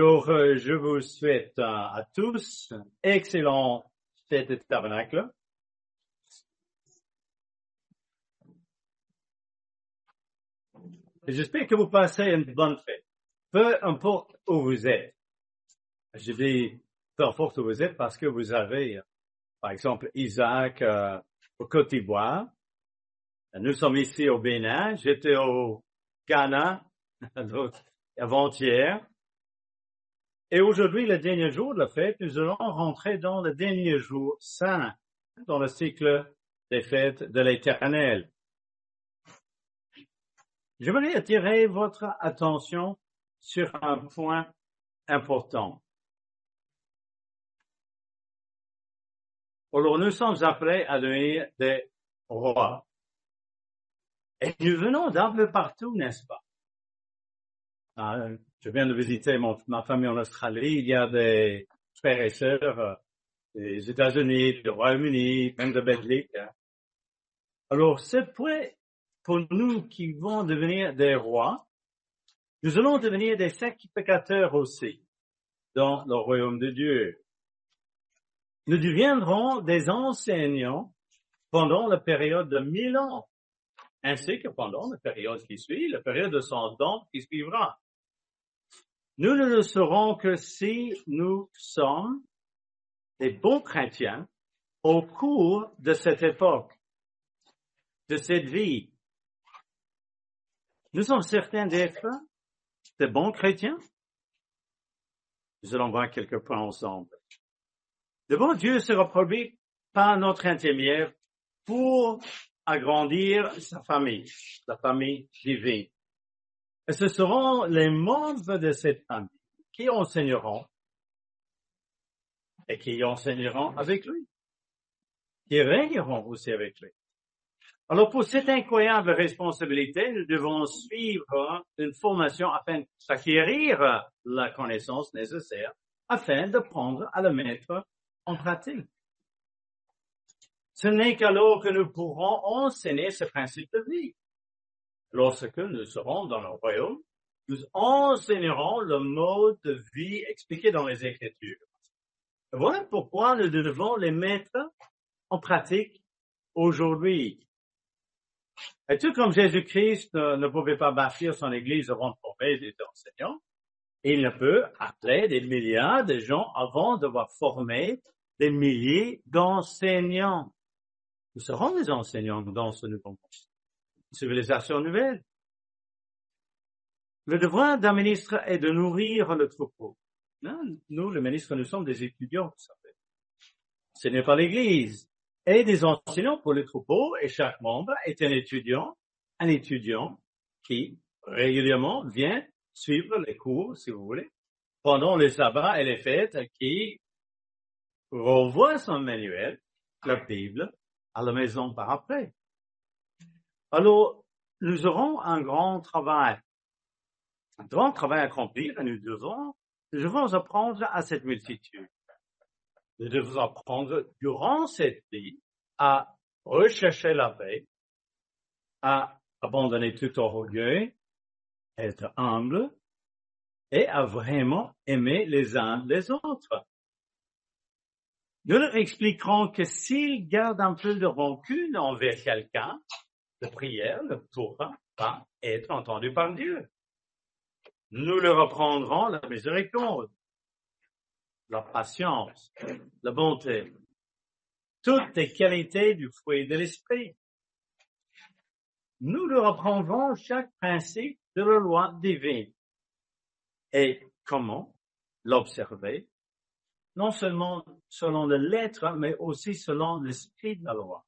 Alors, je vous souhaite à tous excellent fête de tabernacle. J'espère que vous passez une bonne fête. Peu importe où vous êtes. Je dis peu importe où vous êtes parce que vous avez, par exemple, Isaac au Côte d'Ivoire. Nous sommes ici au Bénin. J'étais au Ghana avant-hier. Et aujourd'hui, le dernier jour de la fête, nous allons rentrer dans le dernier jour saint, dans le cycle des fêtes de l'Éternel. J'aimerais attirer votre attention sur un point important. Alors, nous sommes appelés à devenir des rois. Et nous venons d'un peu partout, n'est-ce pas? Je viens de visiter ma famille en Australie. Il y a des frères et sœurs des États-Unis, du Royaume-Uni, même de Belgique. Alors, ce point, pour nous qui vont devenir des rois, nous allons devenir des sacrificateurs aussi dans le royaume de Dieu. Nous deviendrons des enseignants pendant la période de 1000 ans, ainsi que pendant la période qui suit, la période de 100 ans qui suivra. Nous ne le serons que si nous sommes des bons chrétiens au cours de cette époque, de cette vie. Nous sommes certains d'être des bons chrétiens. Nous allons voir quelques points ensemble. D'abord, Dieu sera produit par notre intermédiaire pour agrandir sa famille, la famille divine. Et ce seront les membres de cette famille qui enseigneront et qui enseigneront avec lui, qui régneront aussi avec lui. Alors, pour cette incroyable responsabilité, nous devons suivre une formation afin d'acquérir la connaissance nécessaire afin d'apprendre à le mettre en pratique. Ce n'est qu'alors que nous pourrons enseigner ce principe de vie. Lorsque nous serons dans le royaume, nous enseignerons le mode de vie expliqué dans les Écritures. Voilà pourquoi nous devons les mettre en pratique aujourd'hui. Et tout comme Jésus-Christ ne pouvait pas bâtir son Église avant de former des enseignants, il ne peut appeler des milliards de gens avant d'avoir formé des milliers d'enseignants. Nous serons des enseignants dans ce nouveau monde. Civilisation nouvelle. Le devoir d'un ministre est de nourrir le troupeau. Nous, les ministres, nous sommes des étudiants, vous savez. Ce n'est pas l'Église. Et des enseignants pour le troupeau, et chaque membre est un étudiant qui régulièrement vient suivre les cours, si vous voulez, pendant les sabbats et les fêtes, qui revoit son manuel, la Bible, à la maison par après. Alors, nous aurons un grand travail à accomplir et nous devons apprendre à cette multitude. Nous devons apprendre durant cette vie à rechercher la paix, à abandonner tout orgueil, être humble et à vraiment aimer les uns les autres. Nous leur expliquerons que s'ils gardent un peu de rancune envers quelqu'un, la prière ne pourra pas être entendue par Dieu. Nous leur apprendrons la miséricorde, la patience, la bonté, toutes les qualités du fruit de l'esprit. Nous leur apprendrons chaque principe de la loi divine et comment l'observer, non seulement selon les lettres, mais aussi selon l'esprit de la loi.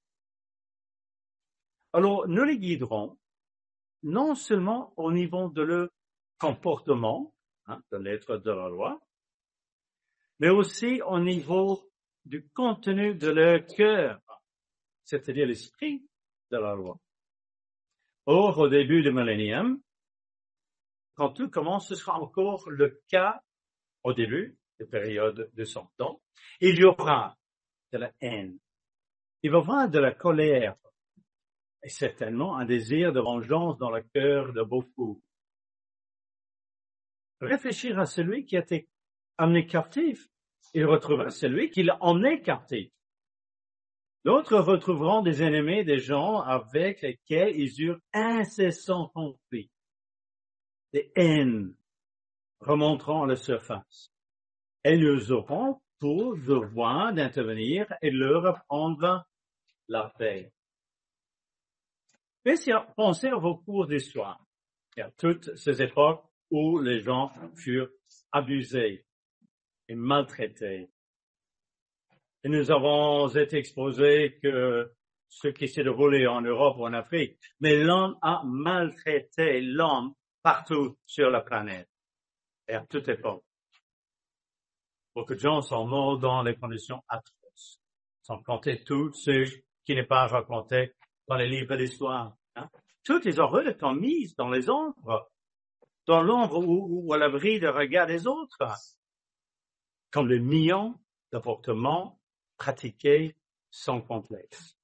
Alors, nous les guiderons non seulement au niveau de leur comportement, de l'être de la loi, mais aussi au niveau du contenu de leur cœur, c'est-à-dire l'esprit de la loi. Or, au début du millénium, quand tout commence, ce sera encore le cas au début de période de 100 ans. Il y aura de la haine, il va y avoir de la colère, et certainement un désir de vengeance dans le cœur de beaucoup. réfléchir à celui qui a été amené captif. Ils retrouveront celui qui l'a emmené captif. D'autres retrouveront des ennemis, des gens avec lesquels ils eurent incessant conflit. Des haines remonteront à la surface. Et nous aurons pour devoir d'intervenir et leur apprendre la paix. Mais si pensez à vos cours d'histoire, il y a toutes ces époques où les gens furent abusés et maltraités. Et nous avons été exposés que ce qui s'est déroulé en Europe ou en Afrique, mais l'homme a maltraité l'homme partout sur la planète et à toute époque. Beaucoup de gens sont morts dans des conditions atroces, sans compter tout ce qui n'est pas raconté dans les livres d'histoire. Hein? Toutes les horreurs sont mises dans les ombres, dans l'ombre ou à l'abri de regard des autres, comme le million d'avortements pratiqués sans complexe.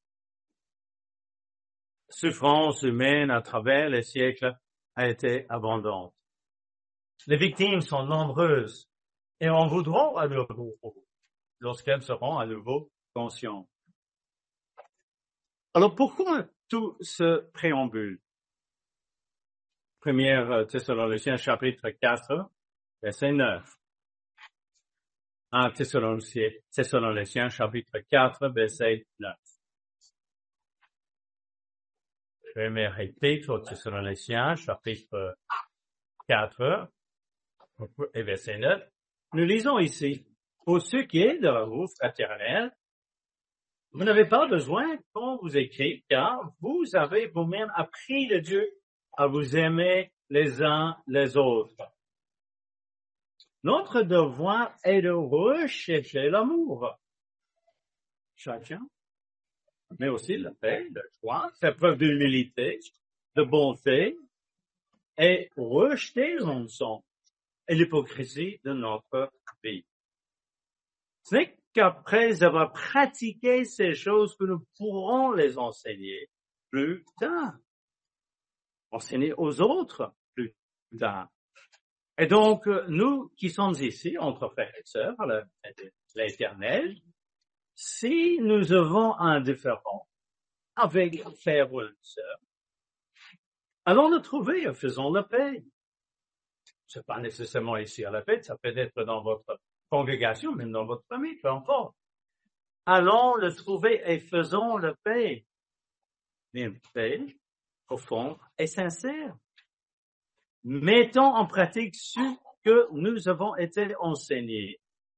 Souffrance humaine à travers les siècles a été abondante. Les victimes sont nombreuses et en voudront à nouveau lorsqu'elles seront à nouveau conscientes. Alors pourquoi tout ce préambule? 1 Thessaloniciens chapitre 4, verset 9. 1 Thessaloniciens chapitre 4, verset 9. Premier épître aux Thessaloniciens chapitre 4 et verset 9. Nous lisons ici, pour ce qui est de l'amour fraternel, vous n'avez pas besoin qu'on vous écrive, car vous avez vous-même appris de Dieu à vous aimer les uns les autres. Notre devoir est de rechercher l'amour. Chacun, mais aussi la paix, la joie, faire preuve d'humilité, de bonté, et rejeter le mensonge et l'hypocrisie de notre vie. Ce n'est qu'après avoir pratiqué ces choses que nous pourrons les enseigner plus tard. Enseigner aux autres plus tard. Et donc, nous qui sommes ici, entre frères et sœurs, l'Éternel, si nous avons un différend avec frère ou sœur, allons le trouver et faisons la paix. C'est pas nécessairement ici à la fête, ça peut être dans votre congrégation, même dans votre famille, peu importe. Allons le trouver et faisons la paix. Mais une paix profonde et sincère. Mettons en pratique ce que nous avons été enseignés.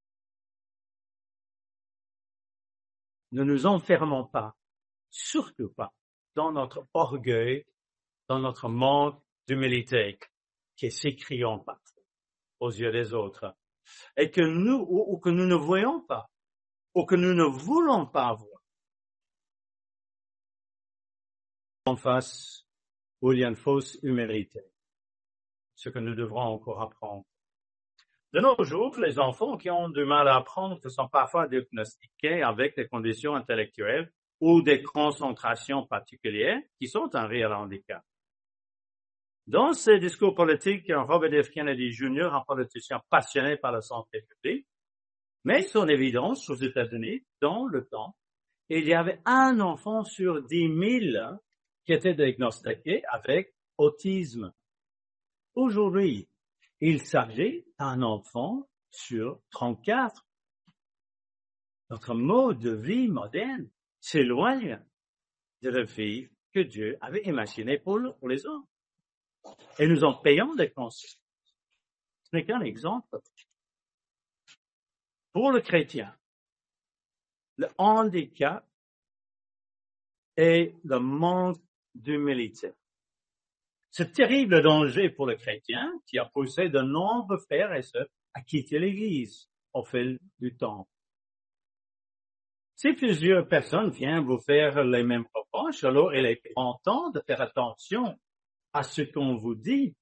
Ne nous enfermons pas, surtout pas, dans notre orgueil, dans notre manque d'humilité, qui est si criant partout aux yeux des autres, et que nous, ou que nous ne voyons pas, ou que nous ne voulons pas voir. En face, où il y a une fausse humilité, ce que nous devrons encore apprendre. De nos jours, les enfants qui ont du mal à apprendre sont parfois diagnostiqués avec des conditions intellectuelles ou des concentrations particulières qui sont un réel handicap. Dans ses discours politiques, Robert F. Kennedy Jr., un politicien passionné par la santé publique, met son évidence aux États-Unis, dans le temps, il y avait un enfant sur 10 000 qui était diagnostiqué avec autisme. Aujourd'hui, il s'agit d'un enfant sur 34. Notre mode de vie moderne s'éloigne de la vie que Dieu avait imaginée pour les hommes. Et nous en payons des conséquences. Ce n'est qu'un exemple. Pour le chrétien, le handicap est le manque d'humilité. Ce terrible danger pour le chrétien qui a poussé de nombreux frères et sœurs à quitter l'Église au fil du temps. Si plusieurs personnes viennent vous faire les mêmes reproches, alors il est grand temps de faire attention à ce qu'on vous dit.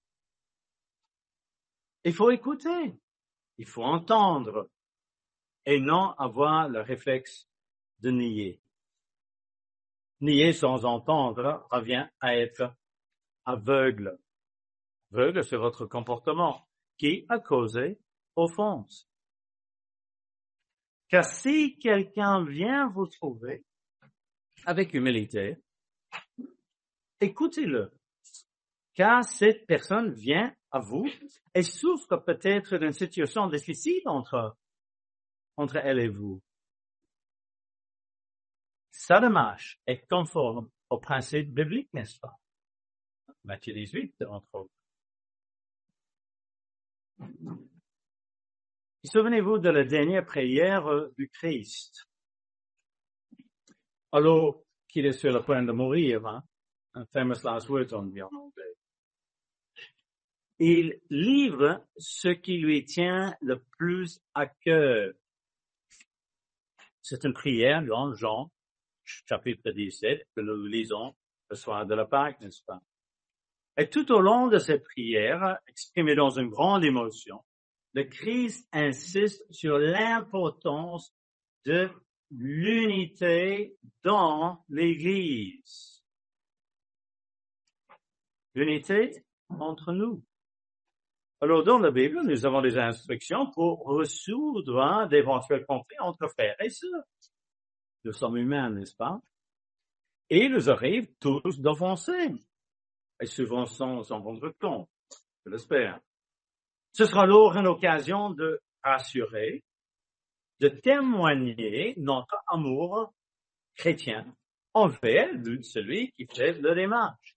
Il faut écouter, il faut entendre et non avoir le réflexe de nier. Nier sans entendre revient à être aveugle. Aveugle, c'est votre comportement. qui a causé offense. Car si quelqu'un vient vous trouver avec humilité, écoutez-le, car cette personne vient à vous et souffre peut-être d'une situation difficile entre elle et vous. Sa démarche est conforme aux principes bibliques, n'est-ce pas? Matthieu 18, entre autres. Souvenez-vous de la dernière prière du Christ. Alors qu'il est sur le point de mourir, un famous last words on dit en anglais. Il livre ce qui lui tient le plus à cœur. C'est une prière dans Jean, chapitre 17, que nous lisons le soir de la Pâque, n'est-ce pas? Et tout au long de cette prière, exprimée dans une grande émotion, le Christ insiste sur l'importance de l'unité dans l'Église. L'unité entre nous. Alors, dans la Bible, nous avons des instructions pour résoudre d'éventuels conflits entre frères et sœurs. Nous sommes humains, n'est-ce pas? Et il nous arrive tous d'offenser. Et souvent sans rendre compte, je l'espère. Ce sera alors une occasion de rassurer, de témoigner notre amour chrétien envers celui qui fait la démarche.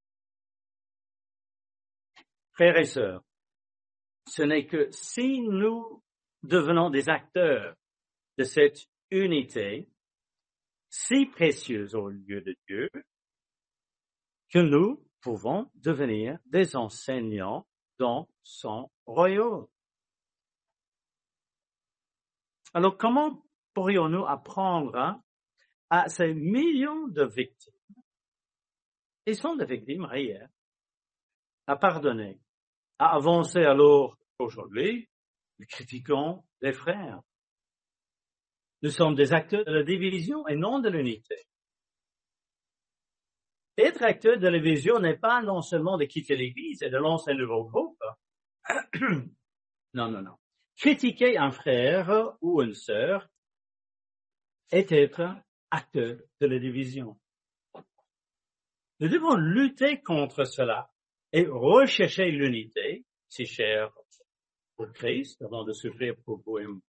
Frères et sœurs, ce n'est que si nous devenons des acteurs de cette unité si précieuse aux yeux de Dieu que nous pouvons devenir des enseignants dans son royaume. Alors, comment pourrions-nous apprendre à ces millions de victimes, ils sont des victimes réelles, à pardonner, à avancer alors aujourd'hui, nous critiquons les frères. Nous sommes des acteurs de la division et non de l'unité. Être acteur de la division n'est pas non seulement de quitter l'Église et de lancer un nouveau groupe. Non. Critiquer un frère ou une sœur est être acteur de la division. Nous devons lutter contre cela et rechercher l'unité, si chère pour Christ, avant de souffrir pour vous et moi.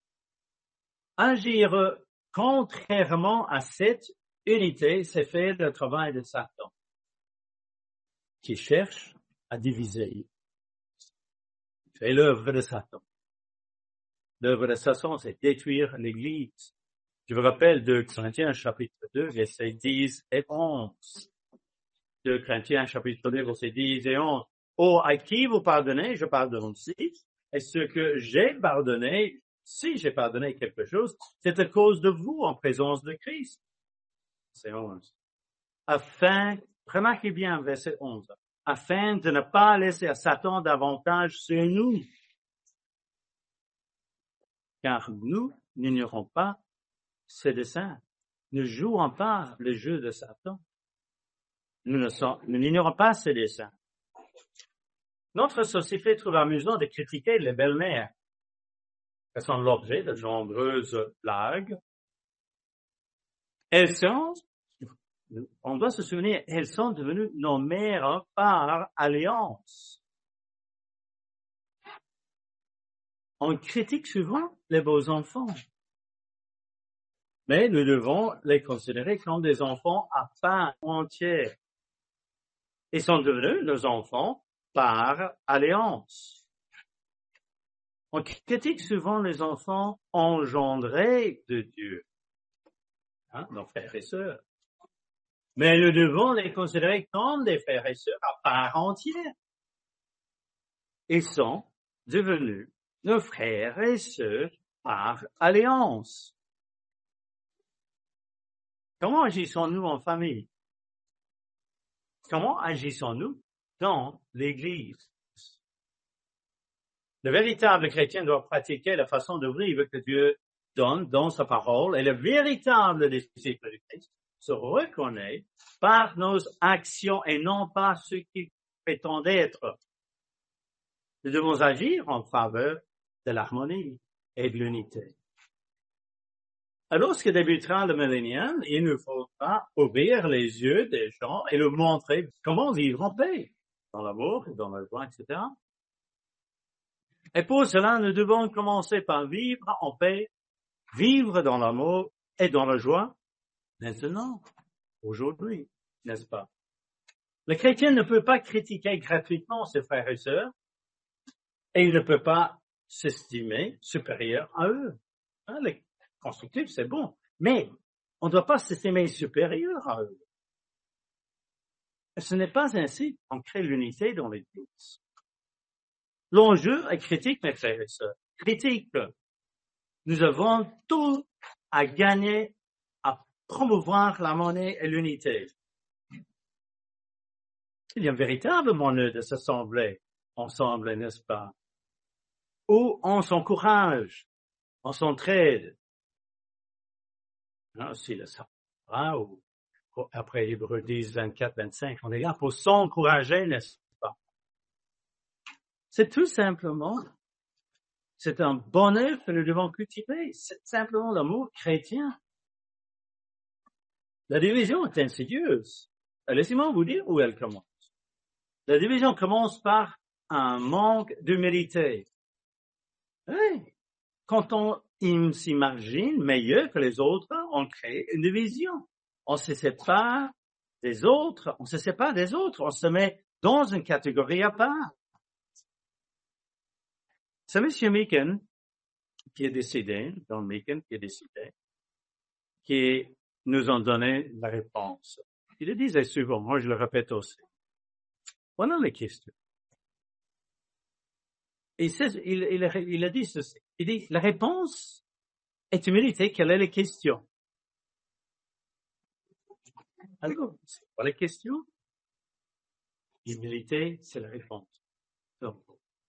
Agir contrairement à cette unité, c'est faire le travail de Satan, qui cherche à diviser. C'est l'œuvre de Satan. L'œuvre de Satan, c'est détruire l'Église. Je vous rappelle 2 Corinthiens chapitre 2, versets 10 et 11. 2 Corinthiens chapitre 2, versets 10 et 11. Oh, à qui vous pardonnez, je pardonne aussi. Et ce que j'ai pardonné, si j'ai pardonné quelque chose, c'est à cause de vous en présence de Christ. C'est 11. Remarquez bien verset 11. Afin de ne pas laisser à Satan davantage sur nous. Car nous n'ignorons pas ses desseins. Ne jouons pas le jeu de Satan. Nous n'ignorons pas ses desseins. Notre société trouve amusant de critiquer les belles-mères. Elles sont l'objet de nombreuses blagues. On doit se souvenir, elles sont devenues nos mères par alliance. On critique souvent les beaux enfants. Mais nous devons les considérer comme des enfants à part entière. Ils sont devenus nos enfants par alliance. On critique souvent les enfants engendrés de Dieu, nos frères et sœurs. Mais nous devons les considérer comme des frères et sœurs à part entière. Ils sont devenus nos frères et sœurs par alliance. Comment agissons-nous en famille? Comment agissons-nous dans l'Église? Le véritable chrétien doit pratiquer la façon de vivre que Dieu donne dans sa parole, et le véritable disciple du Christ se reconnaît par nos actions et non par ce qu'il prétend être. Nous devons agir en faveur de l'harmonie et de l'unité. Alors, lorsque débutera le millénium, il nous faudra ouvrir les yeux des gens et leur montrer comment vivre en paix, dans l'amour, dans la joie, etc. Et pour cela, nous devons commencer par vivre en paix, vivre dans l'amour et dans la joie, maintenant, aujourd'hui, n'est-ce pas? Le chrétien ne peut pas critiquer gratuitement ses frères et sœurs, et il ne peut pas s'estimer supérieur à eux. Hein, les constructifs, c'est bon, mais on ne doit pas s'estimer supérieur à eux. Ce n'est pas ainsi qu'on crée l'unité dans l'Église. L'enjeu est critique, mes frères et sœurs. Critique. Nous avons tout à gagner à promouvoir l'harmonie et l'unité. Il y a un véritable moyen de s'assembler ensemble, n'est-ce pas? Où on s'encourage, on s'entraide. Si le sabbat, ou après Hébreux 10, 24, 25, on est là pour s'encourager, n'est-ce pas? C'est tout simplement, c'est un bonheur que nous devons cultiver. C'est simplement l'amour chrétien. La division est insidieuse. Laissez-moi vous dire où elle commence. La division commence par un manque d'humilité. Oui. Quand on s'imagine meilleur que les autres, on crée une division. On se sépare des autres. On se met dans une catégorie à part. C'est M. Meakin qui est décédé, John Meakin qui est décédé, qui nous a donné la réponse. Il le disait souvent, moi je le répète aussi. Voilà les questions. Et il a dit ceci. Il dit, la réponse est humilité. Quelles sont les questions? Alors, c'est quoi les questions? Humilité, c'est la réponse. Donc,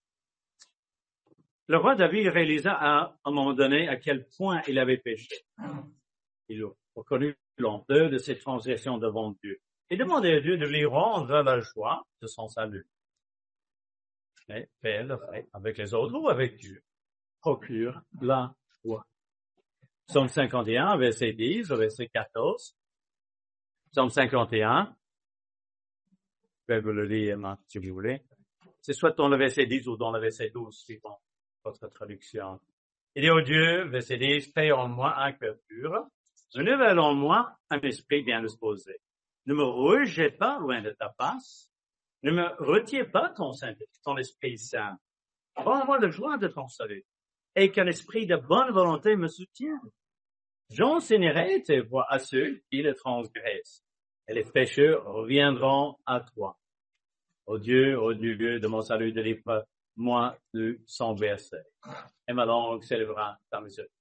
le roi David réalisa à un moment donné à quel point il avait péché. Il a reconnu l'ampleur de ses transgressions devant Dieu. Il demandait à Dieu de lui rendre la joie de son salut. Mais faire le fait avec les autres ou avec Dieu procure la joie. Psaume 51, verset 10, verset 14. Psaume 51, je vais vous le lire si vous voulez. C'est soit dans le verset 10 ou dans le verset 12, suivant votre traduction. Il dit au Dieu, verset 10, fais en moi un cœur pur, renouvelle en moi un esprit bien disposé. Ne me rejette pas loin de ta face, ne me retire pas ton esprit saint. Rends-moi la joie de ton salut, et qu'un esprit de bonne volonté me soutienne. J'enseignerai tes voies à ceux qui les transgressent, et les pécheurs reviendront à toi. Ô Dieu de mon salut, délivre-moi de son verset, et ma langue célébrera ta miséricorde.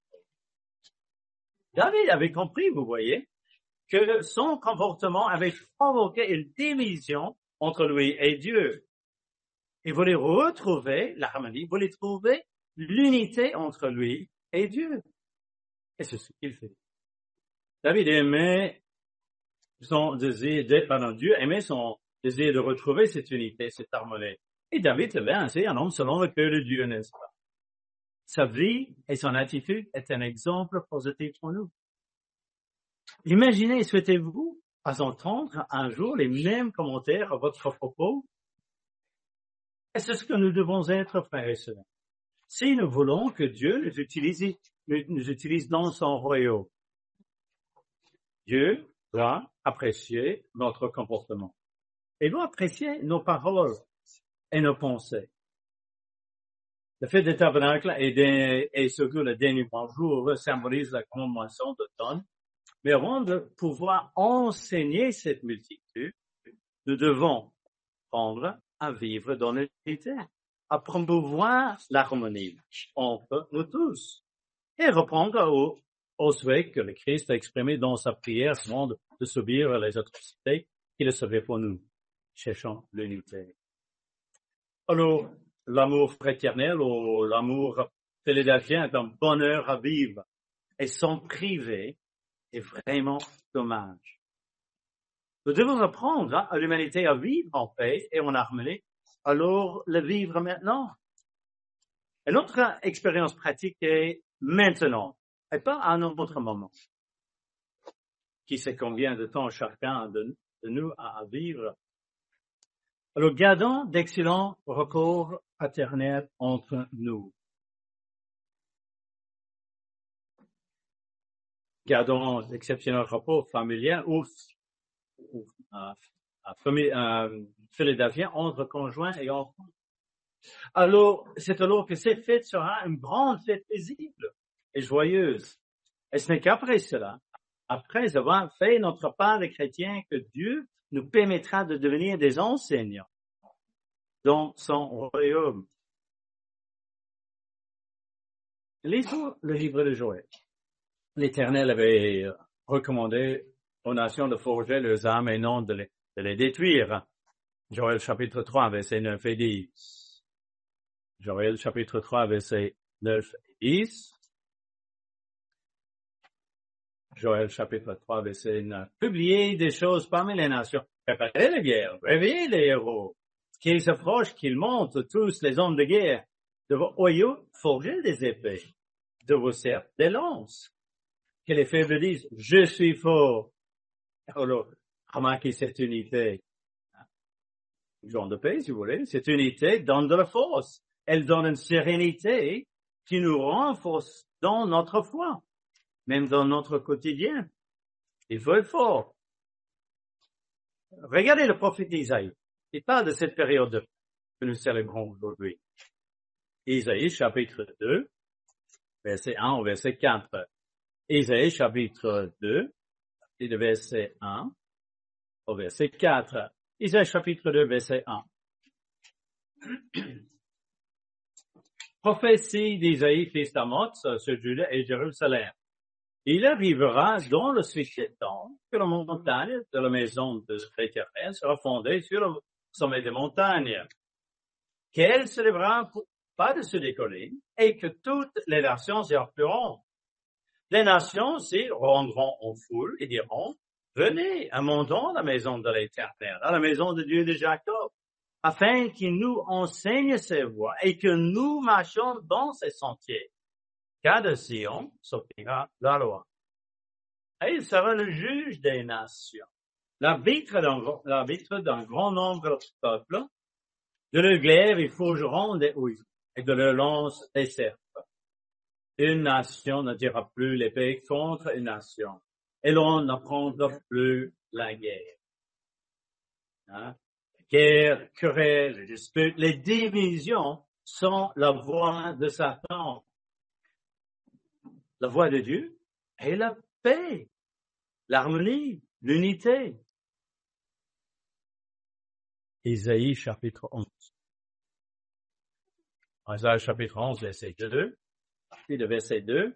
David avait compris, vous voyez, que son comportement avait provoqué une division entre lui et Dieu. Il voulait retrouver l'harmonie, il voulait trouver l'unité entre lui et Dieu. Et c'est ce qu'il fait. David aimait son désir d'être pendant Dieu, aimait son désir de retrouver cette unité, cette harmonie. Et David était ainsi un homme selon le cœur de Dieu, n'est-ce pas? Sa vie et son attitude est un exemple positif pour nous. Imaginez, souhaitez-vous entendre un jour les mêmes commentaires à votre propos? Et c'est ce que nous devons être, frères et sœurs. Si nous voulons que Dieu nous utilise dans son royaume, Dieu doit apprécier notre comportement. Il doit apprécier nos paroles et nos pensées. Le fête des tabernacles et surtout le dernier jour symbolise la grande moisson d'automne. Mais avant de pouvoir enseigner cette multitude, nous devons apprendre à vivre dans l'unité, à promouvoir l'harmonie entre nous tous et répondre au souhait que le Christ a exprimé dans sa prière avant de subir les atrocités qu'il a sauvé pour nous, cherchant l'unité. Alors, l'amour fraternel ou l'amour philadelphien est un bonheur à vivre et s'en priver est vraiment dommage. Nous devons apprendre à l'humanité à vivre en paix et en harmonie, alors le vivre maintenant Et notre expérience pratique est maintenant, et pas à un autre moment. Qui sait combien de temps chacun de nous a à vivre. Alors, gardons d'excellents rapports paternels entre nous. Gardons d'exceptionnels rapports familiaux ou philadelphiens entre conjoints et enfants. Alors, c'est alors que cette fête sera une grande fête paisible et joyeuse. Et ce n'est qu'après cela, après avoir fait notre part de chrétiens, que Dieu nous permettra de devenir des enseignants dans son royaume. Lisons le livre de Joël. L'Éternel avait recommandé aux nations de forger leurs armes et non de les détruire. Joël chapitre 3, verset 9 et 10. Joël chapitre 3, verset 9 et 10. Joël chapitre 3, verset 9. Publiez des choses parmi les nations. Préparez les guerres. Réveillez les héros. Qu'ils s'approchent, qu'ils montent tous les hommes de guerre. De vos oyaux, forgez des épées. De vos serpes, des lances. Que les faibles disent, je suis fort. Alors, remarquez cette unité. Genre de paix, si vous voulez. Cette unité donne de la force. Elle donne une sérénité qui nous renforce dans notre foi. Même dans notre quotidien. Il faut être fort. Regardez le prophète Isaïe. Il parle de cette période que nous célébrons aujourd'hui. Isaïe, chapitre 2, verset 1 au verset 4. Isaïe, chapitre 2, et de verset 1 au verset 4. Isaïe, chapitre 2, verset 1. Prophétie d'Isaïe, fils d'Amoz, sur Juda et Jérusalem. Il arrivera dans le suite des temps que la montagne de la maison de l'Éternel sera fondée sur le sommet des montagnes, qu'elle se lèvera par-dessus les collines et que toutes les nations y afflueront. Les nations s'y rendront en foule et diront, venez, montons à la maison de l'Éternel, à la maison de Dieu de Jacob, afin qu'il nous enseigne ses voies et que nous marchions dans ses sentiers. Car de Sion sortira la loi. Et il sera le juge des nations, l'arbitre d'un grand nombre de peuples. De leur glaive, ils forgeront des houilles, et de leur lance des serpes. Une nation ne tirera plus l'épée contre une nation, et l'on n'apprendra plus la guerre. Hein? Guerre, querelle, les disputes, les divisions sont la voie de Satan. La voie de Dieu est la paix, l'harmonie, l'unité. Isaïe chapitre 11. Isaïe chapitre 11, verset 2. Puis le verset 2.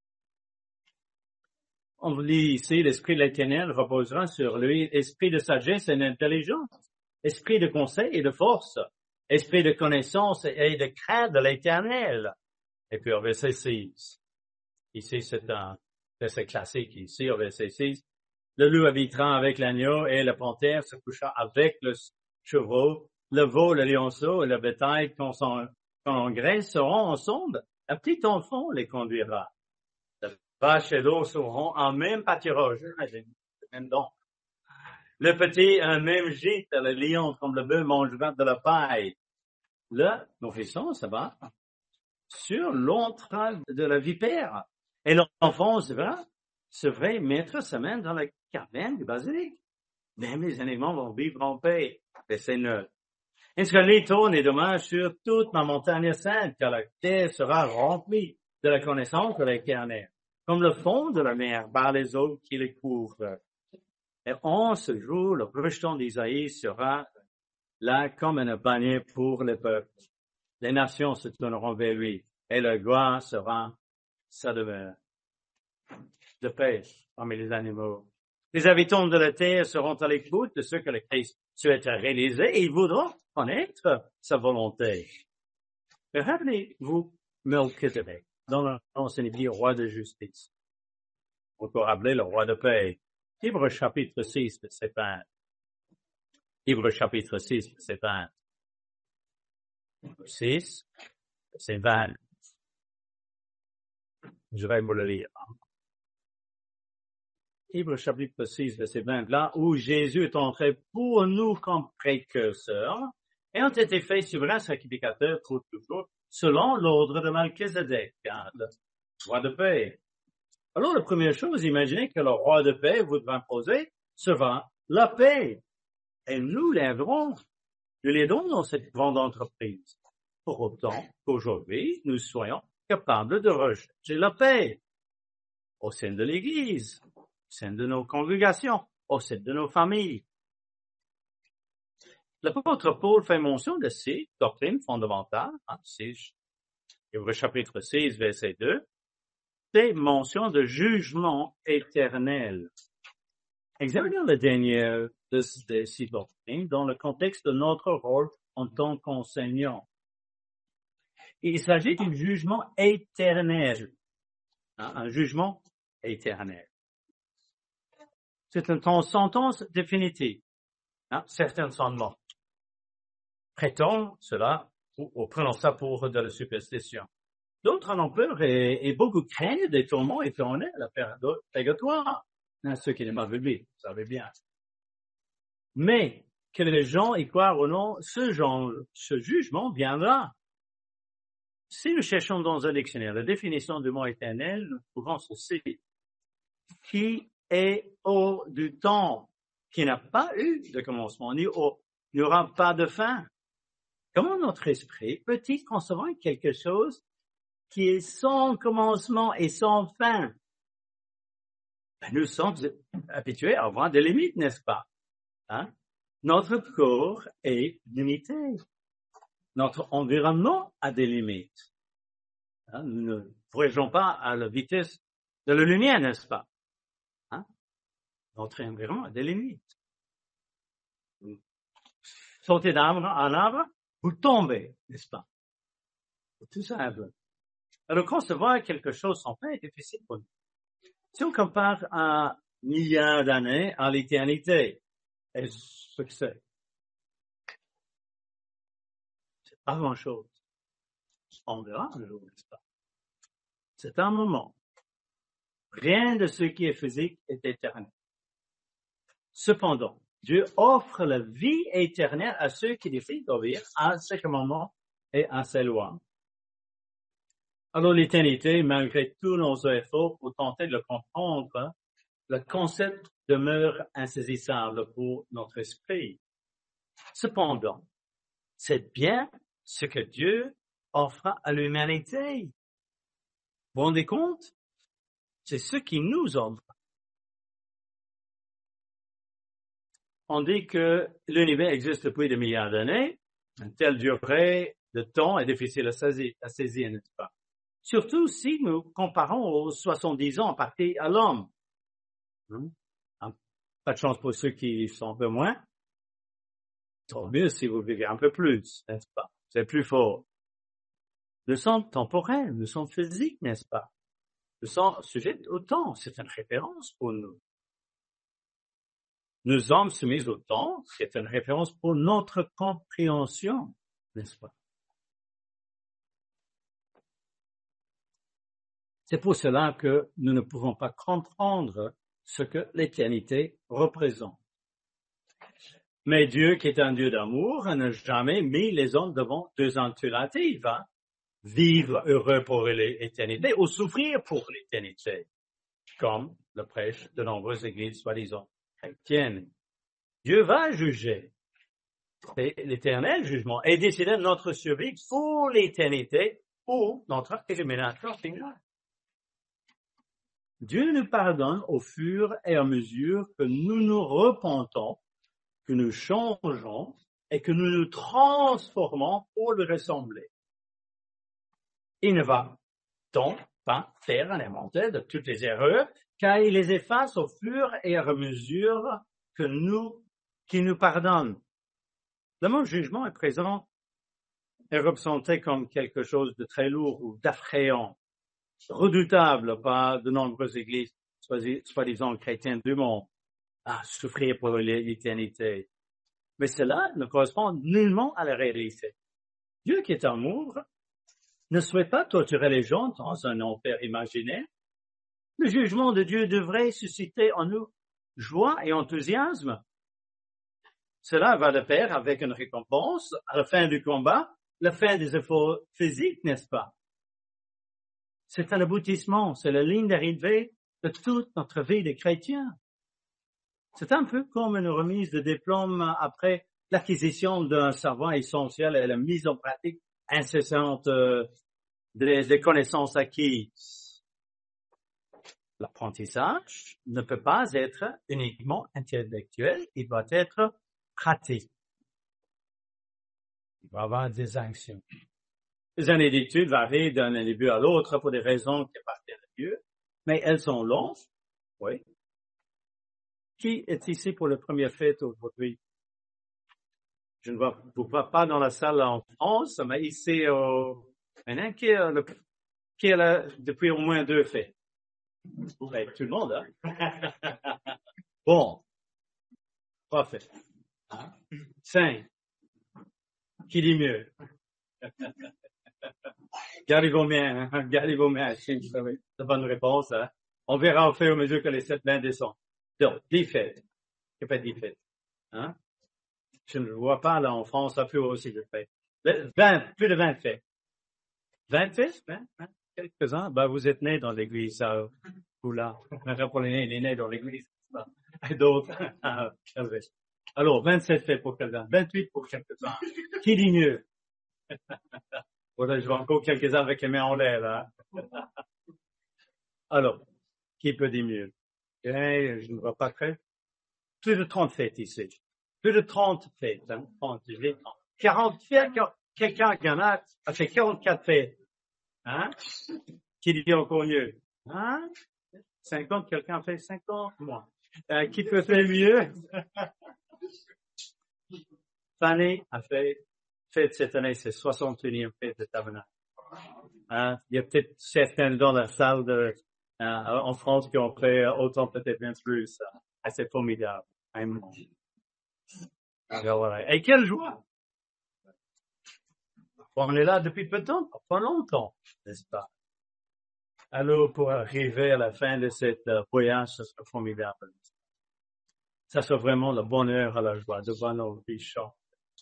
On lit ici, l'Esprit de l'Éternel reposera sur lui, esprit de sagesse et d'intelligence, esprit de conseil et de force, esprit de connaissance et de crainte de l'Éternel. Et puis au verset 6. Ici, c'est un verset classique. Ici, au verset 6, le loup habitera avec l'agneau et la panthère se couchera avec le chevreau. Le veau, le lionceau et le bétail qu'on engraisse seront ensemble. Un petit enfant les conduira. La vache et l'eau seront en même pâturage. Même don. Le petit, un même gîte, le lion comme le bœuf mangera de la paille. Là, nos frissons, ça va sur l'entraille de la vipère. Et l'enfant, c'est vrai, mettre sa main dans la caverne du basilic. Même les animaux vont vivre en paix. Verset 9. Inscrivez tourne et dommage sur toute ma montagne sainte, car la terre sera remplie de la connaissance de l'Éternel, comme le fond de la mer par les eaux qui les couvrent. Et en ce jour, le rejeton d'Isaïe sera là comme un panier pour les peuples. Les nations se tourneront vers lui, et leur gloire sera sa demeure. De paix parmi les animaux. Les habitants de la terre seront à l'écoute de ce que le Christ souhaite réaliser et ils voudront connaître sa volonté. Mais rappelez-vous Melchizedek, dans l'ancien livre roi de justice. On peut rappeler le roi de paix. Hébreux chapitre 6, verset 20. Hébreux chapitre 6, verset 20. 6. C'est 20. Je vais vous le lire. Hébreux chapitre 6, verset 20, là où Jésus est entré pour nous comme précurseur et ont été faits souverains sacrificateurs pour toujours, selon l'ordre de Melchizedek, le roi de paix. Alors, la première chose, imaginez que le roi de paix voudra imposer sera la paix. Et nous l'aiderons, nous l'aidons dans cette grande entreprise. Pour autant qu'aujourd'hui, nous soyons capables de rechercher la paix au sein de l'Église, au sein de nos congrégations, au sein de nos familles. L'apôtre Paul fait mention de ces doctrines fondamentales, c'est Hébreux chapitre 6, verset 2, c'est mention de jugement éternel. Examinons la dernière de ces doctrines dans le contexte de notre rôle en tant qu'enseignant. Il s'agit d'un jugement éternel. Un jugement éternel. C'est une sentence définitive. Certains sont morts. Prêtons cela, ou prenons ça pour de la superstition. D'autres en ont peur et beaucoup craignent des tourments éternels à la période purgatoire. Ceux qui n'aiment pas Bible, vous savez bien. Mais que les gens y croient ou non, ce jugement viendra. Si nous cherchons dans un dictionnaire la définition du mot éternel, nous trouvons ceci. Qui est hors du temps, qui n'a pas eu de commencement, ni n'aura pas de fin. Comment notre esprit peut-il concevoir quelque chose qui est sans commencement et sans fin? Nous sommes habitués à avoir des limites, n'est-ce pas? Notre corps est limité. Notre environnement a des limites. Nous ne voyageons pas à la vitesse de la lumière, n'est-ce pas? Notre environnement a des limites. Vous sautez d'arbre en arbre, vous tombez, n'est-ce pas? C'est tout simple. Alors, concevoir quelque chose sans fin est difficile pour nous. Si on compare un milliard d'années à l'éternité, est-ce ce que c'est? C'est pas grand-chose. On verra un jour, n'est-ce pas? C'est un moment. Rien de ce qui est physique est éternel. Cependant, Dieu offre la vie éternelle à ceux qui décident d'obéir à ses commandements et à ses lois. Alors l'éternité, malgré tous nos efforts pour tenter de le comprendre, le concept demeure insaisissable pour notre esprit. Cependant, c'est bien ce que Dieu offre à l'humanité. Vous vous rendez compte? C'est ce qu'il nous offre. On dit que l'univers existe depuis des milliards d'années. Une telle durée de temps est difficile à saisir, n'est-ce pas? Surtout si nous comparons aux 70 ans impartis à l'homme. Pas de chance pour ceux qui sont un peu moins. Tant mieux si vous vivez un peu plus, n'est-ce pas? C'est plus fort. Nous sommes temporels, nous sommes physiques, n'est-ce pas? Nous sommes sujets au temps. C'est une référence pour nous. Nous sommes soumis au temps. C'est une référence pour notre compréhension, n'est-ce pas? C'est pour cela que nous ne pouvons pas comprendre ce que l'éternité représente. Mais Dieu, qui est un Dieu d'amour, n'a jamais mis les hommes devant deux alternatives. Vivre heureux pour l'éternité ou souffrir pour l'éternité, comme le prêche de nombreuses églises soi-disant chrétiennes. Dieu va juger. C'est l'éternel jugement et décider de notre survie pour l'éternité ou notre élimination finale. Dieu nous pardonne au fur et à mesure que nous nous repentons, que nous changeons et que nous nous transformons pour le ressembler. Il ne va donc pas faire un inventaire de toutes les erreurs, car il les efface au fur et à mesure qu'il nous pardonne. Le mot jugement est présent est représenté comme quelque chose de très lourd ou d'effrayant, redoutable par de nombreuses églises, soi-disant chrétiennes du monde, à souffrir pour l'éternité. Mais cela ne correspond nullement à la réalité. Dieu qui est amour ne souhaite pas torturer les gens dans un enfer imaginaire. Le jugement de Dieu devrait susciter en nous joie et enthousiasme. Cela va de pair avec une récompense à la fin du combat, la fin des efforts physiques, n'est-ce pas? C'est un aboutissement, c'est la ligne d'arrivée de toute notre vie de chrétien. C'est un peu comme une remise de diplôme après l'acquisition d'un savoir essentiel et la mise en pratique incessante des connaissances acquises. L'apprentissage ne peut pas être uniquement intellectuel, il doit être pratique. Il doit y avoir des actions. Les années d'études varient d'un individu à l'autre pour des raisons qui appartiennent à Dieu, mais elles sont longues, oui. Qui est ici pour la première fête aujourd'hui? Je ne vois pas dans la salle en France, mais ici, maintenant, qui est là depuis au moins 2 fêtes? Ben, tout le monde, hein? Bon. 3 fêtes. 5. Qui dit mieux? Gardez vos mains, hein? Gardez vos mains. C'est la bonne réponse, hein? On verra au fur et à mesure que les 7 mains descendent. Donc, 10 fêtes. Qui fait 10 fêtes? Hein? Je ne le vois pas là en France, ça peut aussi le faire. 20, plus de 20 fêtes. 20 fêtes? 20? Quelques-uns? Ben, vous êtes nés dans l'église, ou là. Pour les nés dans l'église. Et d'autres. Alors, 27 fêtes pour quelqu'un. 28 pour quelques-uns. Qui dit mieux? Voilà, je vois encore quelques-uns avec les mains en l'air, là. Alors, qui peut dire mieux? Okay, je ne vois pas très. Plus de 30 fêtes ici. Plus de 30 fêtes, hein. 30, 40 fêtes, quelqu'un qui en a fait 44 fêtes. Hein? Qui dit encore mieux? Hein? 50, quelqu'un fait 50? Moi. Qui peut faire mieux? Fanny a fait cette année, c'est 61e fête de Tabernacle. Hein? Il y a peut-être certains dans la salle en France qui ont fait autant, peut-être même plus. C'est formidable. Et quelle joie! On est là depuis peu de temps, pas longtemps, n'est-ce pas? Alors, pour arriver à la fin de cette voyage, ce sera formidable. Ça sera vraiment le bonheur à la joie devant nos vies chantes.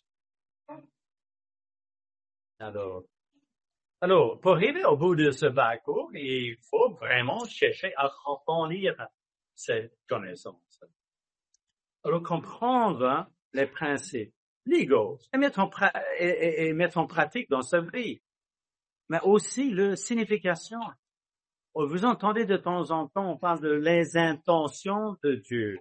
Alors, pour arriver au bout de ce parcours, il faut vraiment chercher à remplir cette connaissance. Alors, comprendre les principes légaux et mettre en pratique dans sa vie, mais aussi leur signification. Vous entendez de temps en temps, on parle de les intentions de Dieu.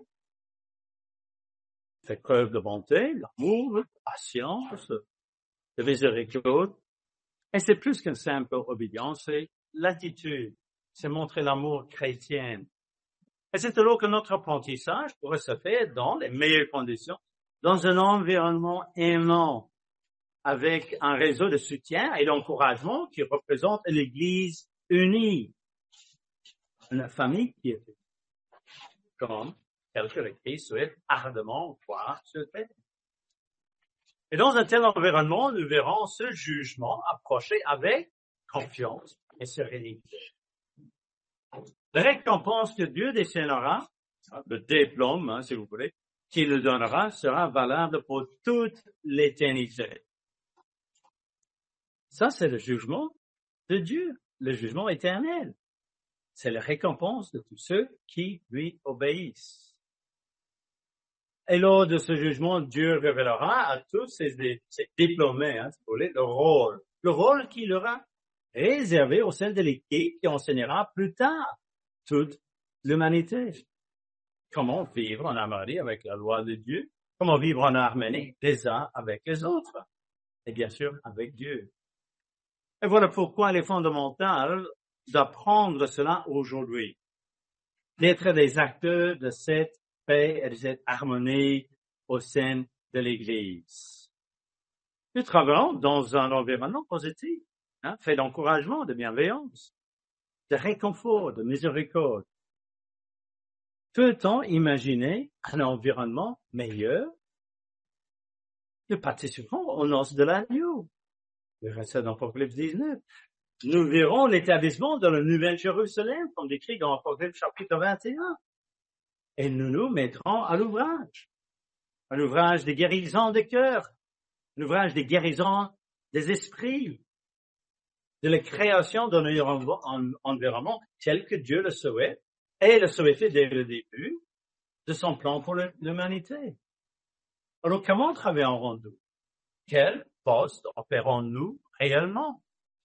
Fait preuve de bonté, l'amour, de patience, de miséricorde. Et c'est plus qu'une simple obédience, c'est l'attitude, c'est montrer l'amour chrétien. Et c'est alors que notre apprentissage pourrait se faire dans les meilleures conditions, dans un environnement aimant, avec un réseau de soutien et d'encouragement qui représente l'Église unie. Une famille qui est comme tel que le Christ souhaite ardemment croire sur terre. Et dans un tel environnement, nous verrons ce jugement approcher avec confiance et sérénité. La récompense que Dieu décernera, le diplôme, si vous voulez, qu'il nous donnera, sera valable pour toute l'éternité. Ça, c'est le jugement de Dieu, le jugement éternel. C'est la récompense de tous ceux qui lui obéissent. Et lors de ce jugement, Dieu révélera à tous ces diplômés, si vous voulez, le rôle qu'il aura réservé au sein de l'équipe qui enseignera plus tard toute l'humanité. Comment vivre en harmonie avec la loi de Dieu, comment vivre en harmonie les uns avec les autres, et bien sûr avec Dieu. Et voilà pourquoi il est fondamental d'apprendre cela aujourd'hui, d'être des acteurs de cette paix et de cette harmonie au sein de l'Église. Nous travaillons dans un environnement positif, fait d'encouragement, de bienveillance, de réconfort, de miséricorde. Peut-on imaginer un environnement meilleur? Nous participons aux noces de l'agneau. Le reste dans l'Apocalypse 19. nous verrons l'établissement de la Nouvelle Jérusalem, comme décrit dans Apocalypse chapitre 21. Et nous nous mettrons à l'ouvrage. Un ouvrage de guérison des cœurs, un ouvrage de guérison des esprits, de la création d'un environnement tel que Dieu le souhaite et le souhaitait dès le début de son plan pour l'humanité. Alors, comment travaillerons-nous? Quel poste opérons-nous réellement?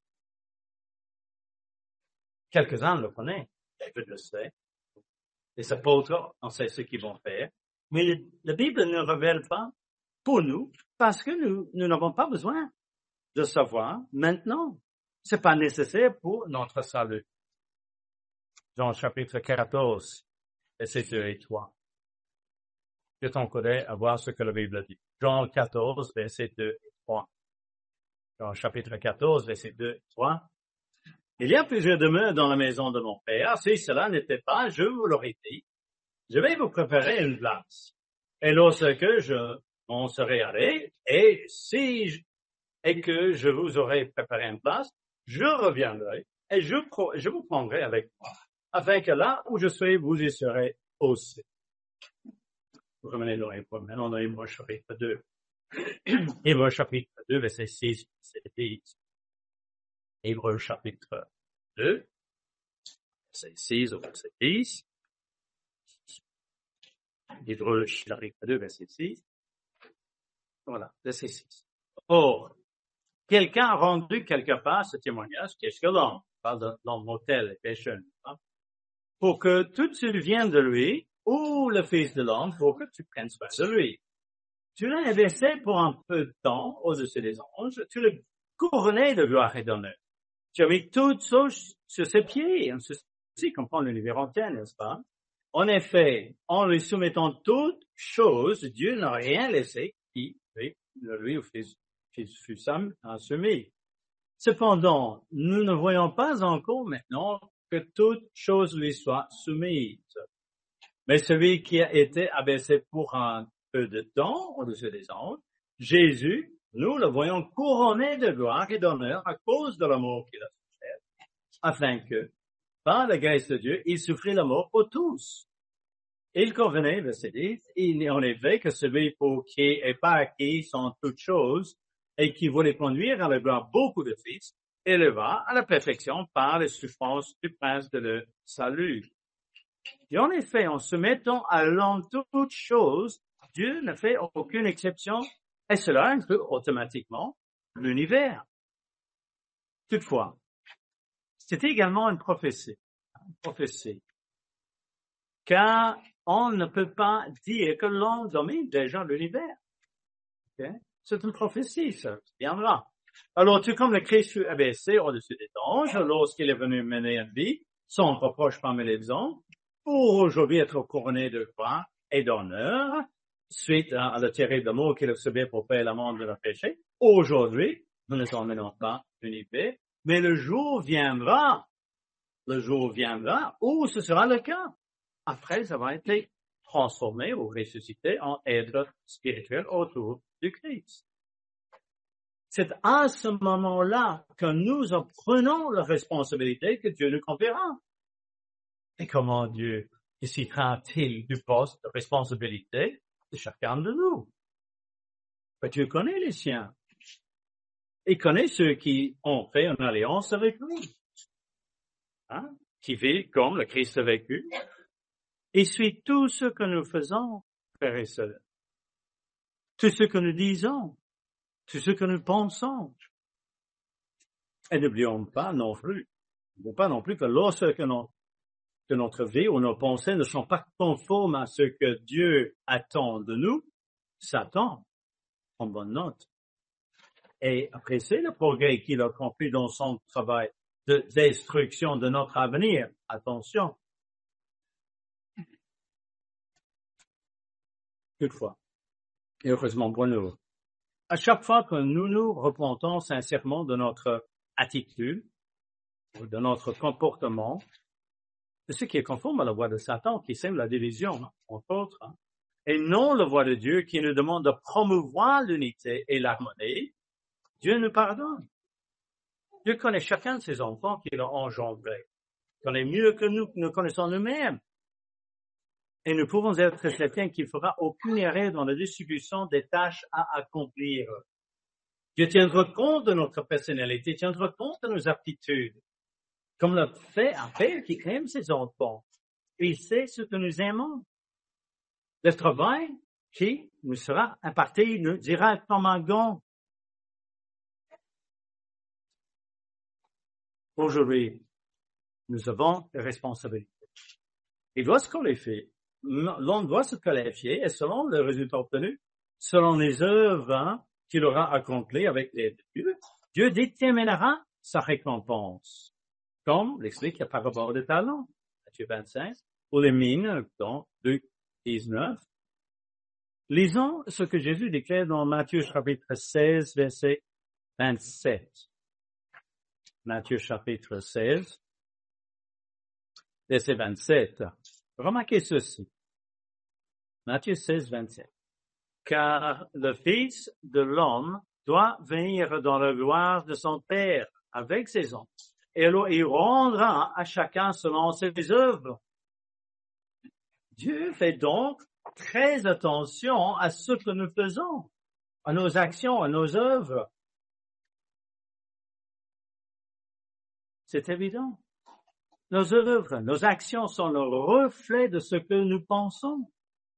Quelques-uns le connaissent, David le sait. Les apôtres, on sait ce qu'ils vont faire. Mais la Bible ne révèle pas pour nous parce que nous n'avons pas besoin de savoir maintenant. C'est pas nécessaire pour notre salut. Jean chapitre 14, versets 2 et 3. Je t'encourage à voir ce que la Bible dit. Jean 14, versets 2 et 3. Jean chapitre 14, versets 2 et 3. Il y a plusieurs demeures dans la maison de mon Père. Si cela n'était pas, je vous l'aurais dit. Je vais vous préparer une place. Et lorsque je m'en serai allé, et que je vous aurai préparé une place, je reviendrai et je vous prendrai avec moi, afin que là où je suis, vous y serez aussi. Vous revenez maintenant dans Hébreux chapitre 2. Hébreux chapitre 2, verset 6, verset 10. Hébreux chapitre 2, verset 6 au verset 10. Hébreux chapitre 2, verset 6. Voilà, verset 6. Or, quelqu'un a rendu quelque part ce témoignage, qu'est-ce que l'homme? Parle de l'homme mortel et pécheur, pour que tout ce vienne de lui, ou le Fils de l'homme, pour que tu prennes soin de lui. Tu l'as investi pour un peu de temps au-dessus des anges, tu l'as couronné de gloire et d'honneur. Tu as mis toutes choses sur ses pieds. Ceci comprend l'univers entier, n'est-ce pas? En effet, en lui soumettant toutes choses, Dieu n'a rien laissé qui, lui ou fut soumis. Cependant, nous ne voyons pas encore maintenant que toute chose lui soit soumise. Mais celui qui a été abaissé pour un peu de temps au-dessus des anges, Jésus, nous le voyons couronné de gloire et d'honneur à cause de l'amour qu'il a souffert, afin que, par la grâce de Dieu, il souffrit la mort pour tous. Il convenait, verset 10, il en est vrai que celui pour qui est pas acquis sont toutes choses, et qui voulait conduire à la gloire beaucoup de fils, éleva à la perfection par les souffrances du prince de le salut. Et en effet, en se mettant à l'homme toutes choses, Dieu ne fait aucune exception, et cela inclut automatiquement l'univers. Toutefois, c'est également une prophétie, car on ne peut pas dire que l'homme domine déjà l'univers. Okay? C'est une prophétie, ça viendra. Alors, tout comme le Christ fut abaissé au-dessus des anges, lorsqu'il est venu mener une vie sans reproche parmi les hommes, pour aujourd'hui être couronné de gloire et d'honneur, suite à le terrible amour qu'il a subi pour payer l'amende de leur péché. Aujourd'hui, nous ne dominons pas l'univers, mais le jour viendra où ce sera le cas, après avoir été transformé ou ressuscité en être spirituel autour du Christ. C'est à ce moment-là que nous apprenons la responsabilité que Dieu nous conférera. Et comment Dieu décidera-t-il du poste de responsabilité de chacun de nous? Mais Dieu connaît les siens. Il connaît ceux qui ont fait une alliance avec lui. Qui vivent comme le Christ a vécu. Il suit tout ce que nous faisons, frères et sœurs. Tout ce que nous disons. Tout ce que nous pensons. Et n'oublions pas non plus que lorsque notre vie ou nos pensées ne sont pas conformes à ce que Dieu attend de nous, Satan prend bonne note. Et apprécier le progrès qu'il a accompli dans son travail de destruction de notre avenir. Attention. Toutefois, et heureusement pour nous, à chaque fois que nous nous repentons sincèrement de notre attitude, ou de notre comportement, de ce qui est conforme à la voie de Satan, qui sème la division, entre autres, et non la voie de Dieu qui nous demande de promouvoir l'unité et l'harmonie, Dieu nous pardonne. Dieu connaît chacun de ses enfants qu'il a engendrés. Il connaît mieux que nous connaissons nous-mêmes. Et nous pouvons être certains qu'il ne fera aucune erreur dans la distribution des tâches à accomplir. Dieu tiendra compte de notre personnalité, tiendra compte de nos aptitudes, comme le fait un père qui aime ses enfants. Il sait ce que nous aimons. Le travail qui nous sera imparti nous dira comme un gant. Aujourd'hui, nous avons des responsabilités. L'on doit se qualifier et selon le résultat obtenu, selon les œuvres qu'il aura accomplies avec l'aide de Dieu, Dieu déterminera sa récompense. Comme l'explique la parabole des talents, Matthieu 25, ou les mines dans Luc 19. Lisons ce que Jésus déclare dans Matthieu chapitre 16, verset 27. Matthieu chapitre 16, verset 27. Remarquez ceci. Matthieu 16, 27. Car le Fils de l'homme doit venir dans la gloire de son Père avec ses anges. Et alors il rendra à chacun selon ses œuvres. Dieu fait donc très attention à ce que nous faisons, à nos actions, à nos œuvres. C'est évident. Nos œuvres, nos actions sont le reflet de ce que nous pensons.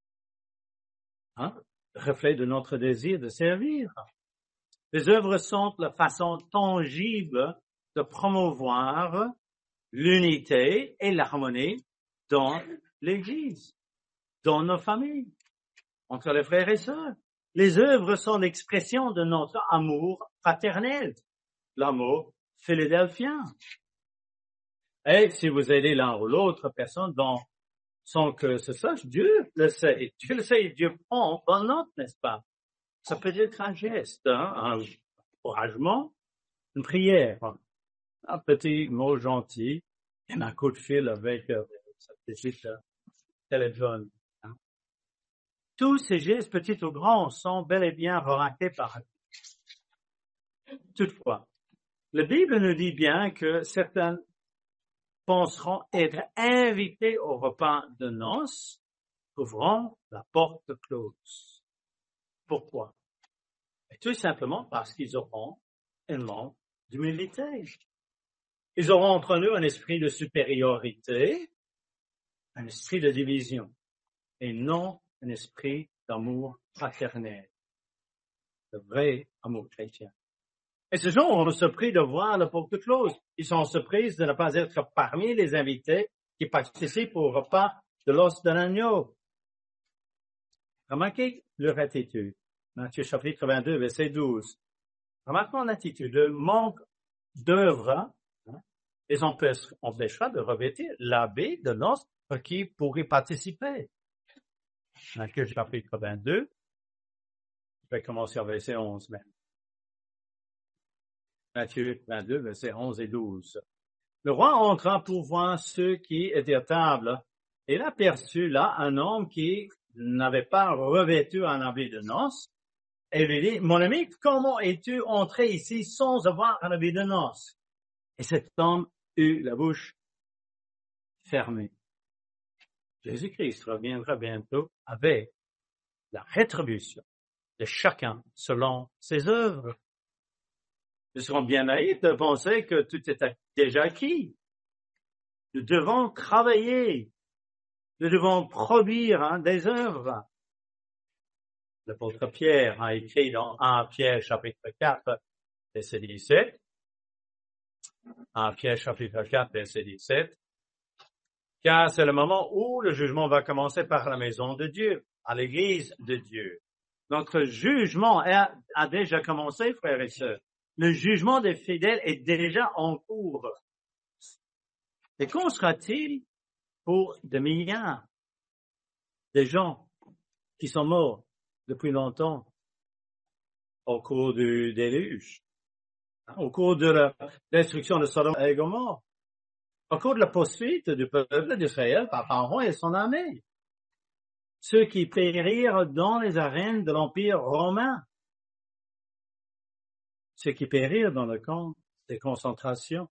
Reflet de notre désir de servir. Les œuvres sont la façon tangible de promouvoir l'unité et l'harmonie dans l'Église, dans nos familles, entre les frères et sœurs. Les œuvres sont l'expression de notre amour fraternel, l'amour philadelphien. Et si vous aidez l'un ou l'autre personne sans que ce sache, Dieu le sait. Dieu le sait, Dieu prend bonne note, n'est-ce pas? Ça peut être un geste, un encouragement, une prière, un petit mot gentil, et un coup de fil avec sa petite téléphone. Tous ces gestes, petits ou grands, sont bel et bien remarqués par eux. Toutefois, la Bible nous dit bien que certains penseront être invités au repas de noces, ouvrant la porte close. Pourquoi? Et tout simplement parce qu'ils auront un manque d'humilité. Ils auront entre eux un esprit de supériorité, un esprit de division, et non un esprit d'amour fraternel, le vrai amour chrétien. Et ces gens ont surpris de voir la porte close. Ils sont surpris de ne pas être parmi les invités qui participent au repas de l'os de l'agneau. Remarquez leur attitude. Matthieu chapitre 22, verset 12. Remarquons l'attitude. Le manque d'œuvre les empêchera de revêtir l'habit de l'os qui pourrait participer. Matthieu chapitre 22. Je vais commencer au verset 11 même. Matthieu 22, versets 11 et 12. Le roi entra pour voir ceux qui étaient à table. Il aperçut là un homme qui n'avait pas revêtu un habit de noces. Et lui dit, mon ami, comment es-tu entré ici sans avoir un habit de noces? Et cet homme eut la bouche fermée. Jésus-Christ reviendra bientôt avec la rétribution de chacun selon ses œuvres. Nous serons bien naïfs de penser que tout est déjà acquis. Nous devons travailler. Nous devons produire des œuvres. L'apôtre Pierre a écrit dans 1 Pierre chapitre 4, verset 17. 1 Pierre chapitre 4, verset 17. Car c'est le moment où le jugement va commencer par la maison de Dieu, à l'église de Dieu. Notre jugement a déjà commencé, frères et sœurs. Le jugement des fidèles est déjà en cours. Et qu'en sera-t-il pour des milliards de gens qui sont morts depuis longtemps au cours du déluge, au cours de la destruction de Sodome et Gomorrhe, au cours de la poursuite du peuple d'Israël par Pharaon et son armée, ceux qui périrent dans les arènes de l'Empire romain, ceux qui périrent dans le camp de concentration.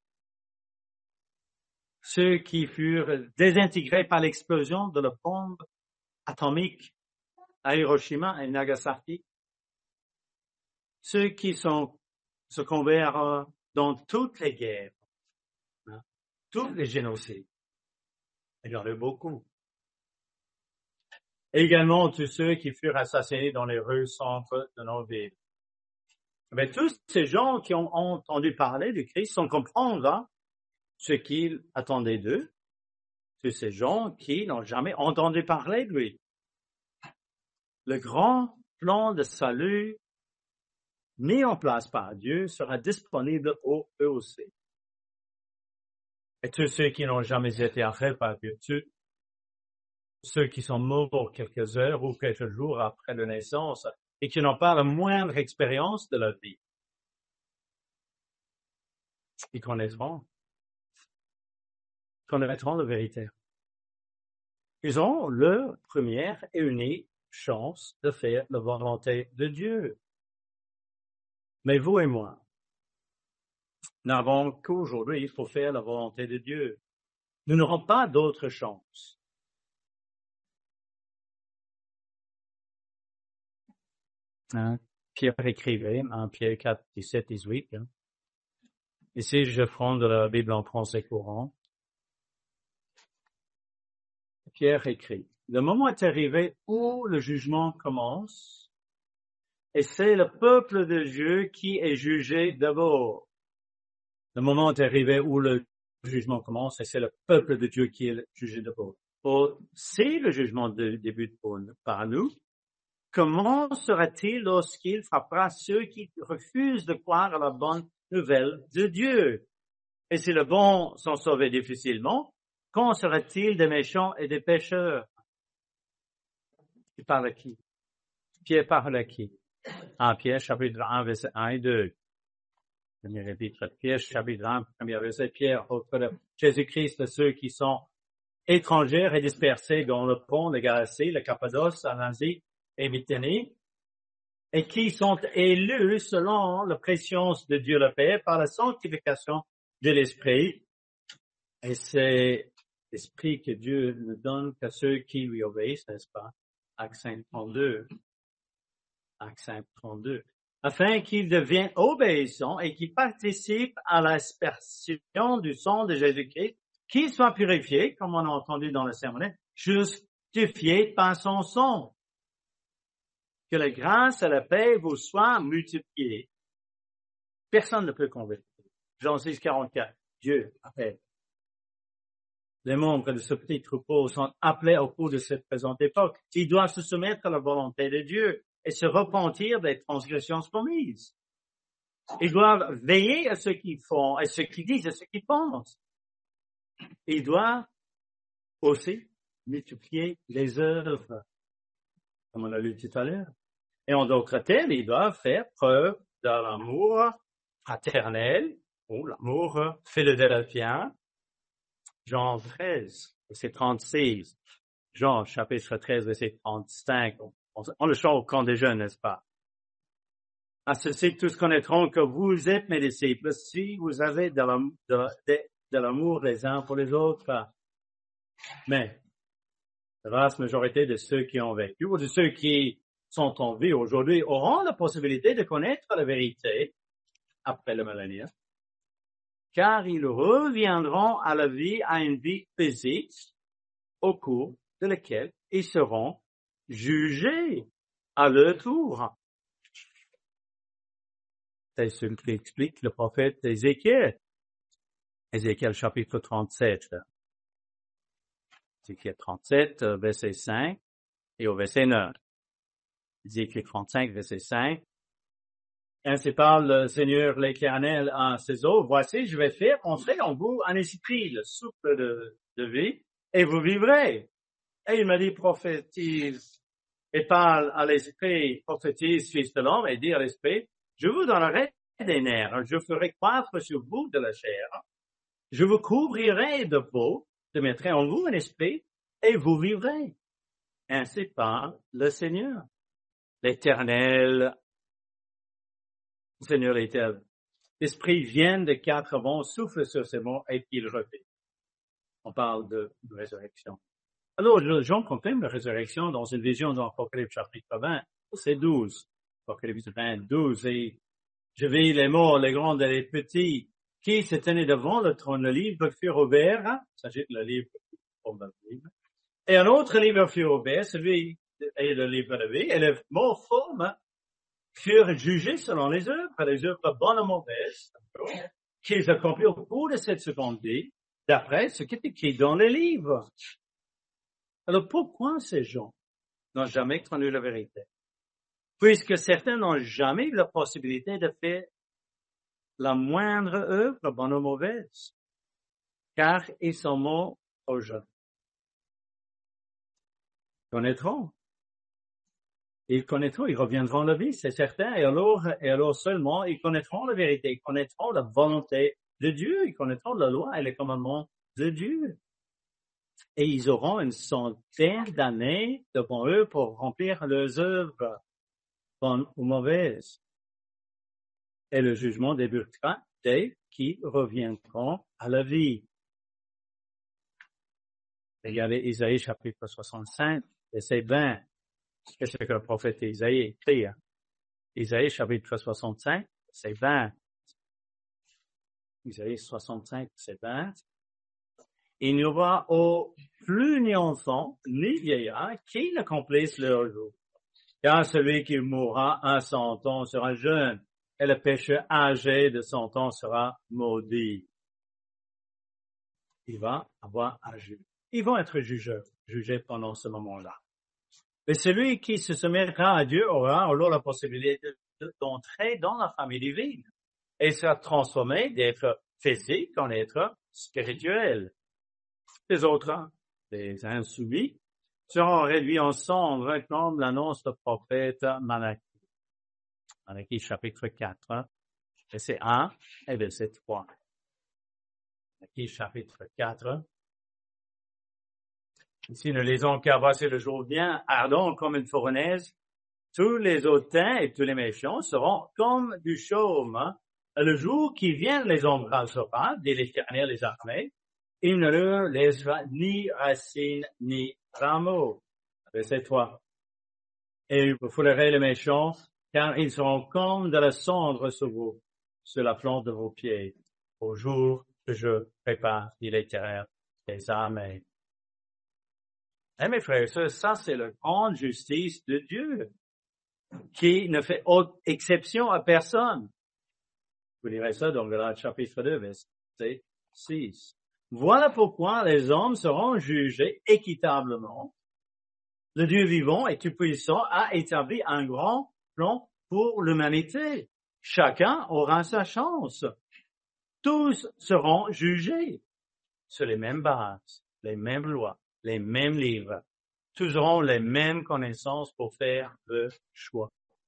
Ceux qui furent désintégrés par l'explosion de la bombe atomique à Hiroshima et Nagasaki. Ceux qui se convertirent dans toutes les guerres, tous les génocides. Il y en a beaucoup. Également tous ceux qui furent assassinés dans les rues centres de nos villes. Mais tous ces gens qui ont entendu parler du Christ sans comprendre ce qu'il attendait d'eux. Tous ces gens qui n'ont jamais entendu parler de lui. Le grand plan de salut mis en place par Dieu sera disponible eux aussi. Et tous ceux qui n'ont jamais été arrêtés par Dieu, ceux qui sont morts quelques heures ou quelques jours après la naissance et qui n'ont pas la moindre expérience de la vie, ils connaîtront la vérité. Ils ont leur première et unique chance de faire la volonté de Dieu. Mais vous et moi, n'avons qu'aujourd'hui, il faut faire la volonté de Dieu. Nous n'aurons pas d'autre chance. Pierre écrivait en Pierre 4, 17, 18. Ici, je prends de la Bible en français courant. Pierre écrit, le moment est arrivé où le jugement commence, et c'est le peuple de Dieu qui est jugé d'abord. Le moment est arrivé où le jugement commence, et c'est le peuple de Dieu qui est jugé d'abord. Si le jugement débute par nous, comment sera-t-il lorsqu'il frappera ceux qui refusent de croire à la bonne nouvelle de Dieu? Et si les bons sont sauvés difficilement, qu'en sera-t-il des méchants et des pécheurs? Il parle à qui? Pierre parle à qui? Pierre chapitre 1, verset 1 et 2. Premier épître, Pierre chapitre 1, premier verset, Pierre auprès de Jésus-Christ, ceux qui sont étrangers et dispersés dans le pont de Galatie, le Cappadoce, en Asie et Bithynie, et qui sont élus selon la préscience de Dieu le Père par la sanctification de l'Esprit. Et c'est l'Esprit que Dieu ne donne qu'à ceux qui lui obéissent, n'est-ce pas? Acte 5:32. Acte 5:32. Afin qu'ils deviennent obéissants et qu'ils participent à l'aspersion du sang de Jésus-Christ, qu'ils soient purifiés, comme on a entendu dans le sermon, justifiés par son sang. Que la grâce et la paix vous soient multipliées. Personne ne peut convertir. Jean 6:44. Dieu appelle. Les membres de ce petit troupeau sont appelés au cours de cette présente époque. Ils doivent se soumettre à la volonté de Dieu et se repentir des transgressions commises. Ils doivent veiller à ce qu'ils font, à ce qu'ils disent, à ce qu'ils pensent. Ils doivent aussi multiplier les œuvres, comme on l'a lu tout à l'heure. Et en d'autres termes, ils doivent faire preuve de l'amour fraternel ou l'amour philadelphien. Jean 13, verset 36. Jean, chapitre 13, verset 35. On le chante au camp des jeunes, n'est-ce pas? À ceci, tous connaîtront que vous êtes mes disciples si vous avez de l'amour les uns pour les autres. Mais la vaste majorité de ceux qui ont vécu ou de ceux qui sont en vie aujourd'hui auront la possibilité de connaître la vérité après le millénaire, car ils reviendront à la vie, à une vie physique, au cours de laquelle ils seront jugés à leur tour. C'est ce qu'explique le prophète Ézéchiel. Ézéchiel chapitre 37. Ézéchiel 37, verset 5 et au verset 9. Ézéchiel 35, verset 5. Ainsi parle le Seigneur l'Éternel à ses eaux. Voici, je vais faire entrer en vous un esprit, le souffle de vie, et vous vivrez. Et il m'a dit, prophétise, et parle à l'esprit, prophétise, fils de l'homme, et dit à l'esprit, je vous donnerai des nerfs, je ferai croître sur vous de la chair, je vous couvrirai de peau, je mettrai en vous un esprit, et vous vivrez. Ainsi parle le Seigneur, l'Éternel, Seigneur l'Éternel. l'Esprit vient de 4 vents, souffle sur ces mots et qu'il revit. On parle de résurrection. Alors, Jean contemple la résurrection dans une vision dans Apocalypse chapitre 20, c'est 12. Apocalypse 20, 12. Et je vis les morts, les grands et les petits, qui se tenaient devant le trône. Le livre fut ouvert, il s'agit de le livre et un autre livre fut ouvert, celui est le livre de vie, et les morts formes furent jugés selon les œuvres bonnes ou mauvaises, qu'ils accomplirent au cours de cette seconde vie, d'après ce qui est écrit dans les livres. Alors pourquoi ces gens n'ont jamais connu la vérité? Puisque certains n'ont jamais eu la possibilité de faire la moindre œuvre, bonne ou mauvaise, car ils sont morts aux jeunes. Ils connaîtront, ils reviendront à la vie, c'est certain, et alors seulement ils connaîtront la vérité, ils connaîtront la volonté de Dieu, ils connaîtront la loi et les commandements de Dieu. Et ils auront une centaine d'années devant eux pour remplir leurs œuvres, bonnes ou mauvaises. Et le jugement débutera dès qu'ils reviendront à la vie. Regardez Isaïe chapitre 65, verset 20. Qu'est-ce que le prophète Isaïe écrit? Isaïe chapitre 65, verset 20. Isaïe 65, verset 20. Il n'y aura plus ni enfant, ni vieillard qui n'accomplisse leur jour. Car celui qui mourra à 100 ans sera jeune, et le pécheur âgé de 100 ans sera maudit. Il va avoir à juger. Ils vont être jugés pendant ce moment-là. Mais celui qui se soumettra à Dieu aura alors la possibilité d'entrer dans la famille divine et sera transformé d'être physique en être spirituel. Les autres, les insoumis, seront réduits en cendres comme l'annonce le prophète Malachie. Malachie chapitre 4, verset 1 et verset 3. Malachie chapitre 4. Ici, nous lisons car voici le jour vient, ardent comme une fournaise. Tous les hautains et tous les méchants seront comme du chaume. Le jour qui vient les embrassera, dit l'Éternel des armées. Il ne leur laissera ni racines ni rameaux. Verset 3. Et vous foulerez les méchants, car ils seront comme de la cendre sur vous, sur la plante de vos pieds, au jour que je prépare, dit l'Éternel des armées. Eh, mes frères et sœurs, ça c'est la grande justice de Dieu, qui ne fait autre exception à personne. Vous lirez ça dans le chapitre 2, verset 6. Voilà pourquoi les hommes seront jugés équitablement. Le Dieu vivant et tout-puissant a établi un grand plan pour l'humanité. Chacun aura sa chance. Tous seront jugés sur les mêmes bases, les mêmes lois, les mêmes livres. Tous auront les mêmes connaissances pour faire le choix.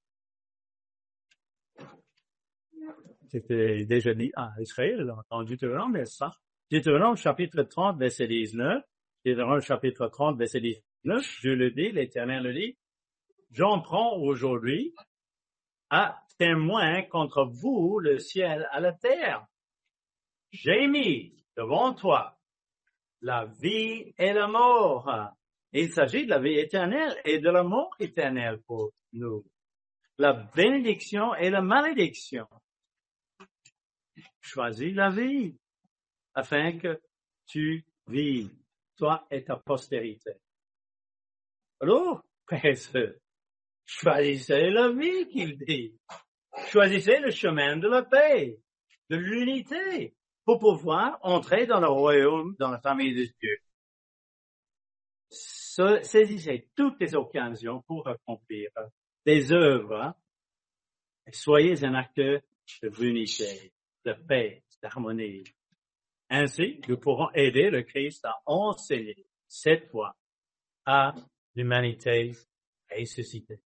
C'était déjà dit à Israël, dans Deutéronome, mais ça. Deutéronome chapitre 30, verset 19. Deutéronome chapitre 30, verset 19. Je le dis, l'Éternel le dit. J'en prends aujourd'hui à témoin contre vous le ciel à la terre. J'ai mis devant toi la vie et la mort. Il s'agit de la vie éternelle et de la mort éternelle pour nous. La bénédiction et la malédiction. Choisis la vie afin que tu vives, toi et ta postérité. Alors, choisissez la vie, qu'il dit. Choisissez le chemin de la paix, de l'unité, pour pouvoir entrer dans le royaume, dans la famille de Dieu. Saisissez toutes les occasions pour accomplir des œuvres et soyez un acteur de unité, de paix, d'harmonie. Ainsi, nous pourrons aider le Christ à enseigner cette foi à l'humanité ressuscitée.